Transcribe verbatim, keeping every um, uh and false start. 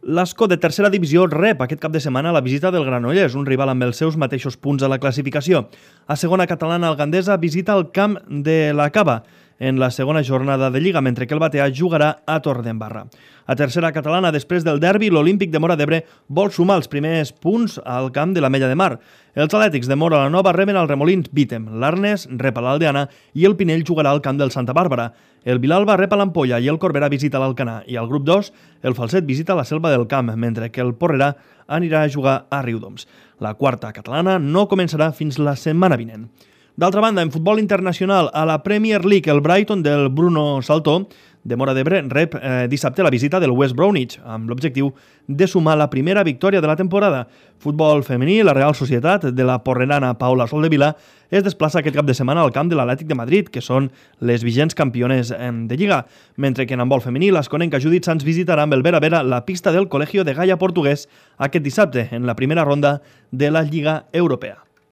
L'Ascó de tercera divisió rep aquest cap de setmana la visita del Granollers, un rival amb els seus mateixos punts a la classificació. A segona catalana, el Gandesa visita el camp de la Cava en la segona jornada de Lliga, mentre que el Batea jugarà a Torredembarra. A tercera catalana, després del derbi, l'Olímpic de Móra d'Ebre vol sumar els primers punts al camp de l'Ametlla de Mar. Els Atlètics de Móra la Nova reben el Remolins Bítem, l'Arnes rep a l'Aldeana i el Pinell jugarà al camp del Santa Bàrbara. El Vilalba rep a l'Ampolla i el Corbera visita l'Alcanar, i al grup dos el Falset visita la Selva del Camp, mentre que el Porrerà anirà a jugar a Riudoms. La quarta catalana no començarà fins la setmana vinent. D'altra banda, en futbol internacional, a la Premier League, el Brighton del Bruno Saltó de Móra d'Ebre rep eh, dissabte la visita del West Bromwich, amb l'objectiu de sumar la primera victòria de la temporada. Futbol femení, la Real Societat de la porrerana Paula Soldevila es desplaça aquest cap de setmana al camp de l'Atlètic de Madrid, que són les vigents campiones de Lliga, mentre que en handbol femení l'Asconenca Judit Sans visitarà amb el Vera Vera la pista del Colegio de Gaia Portuguès aquest dissabte en la primera ronda de la Lliga Europea.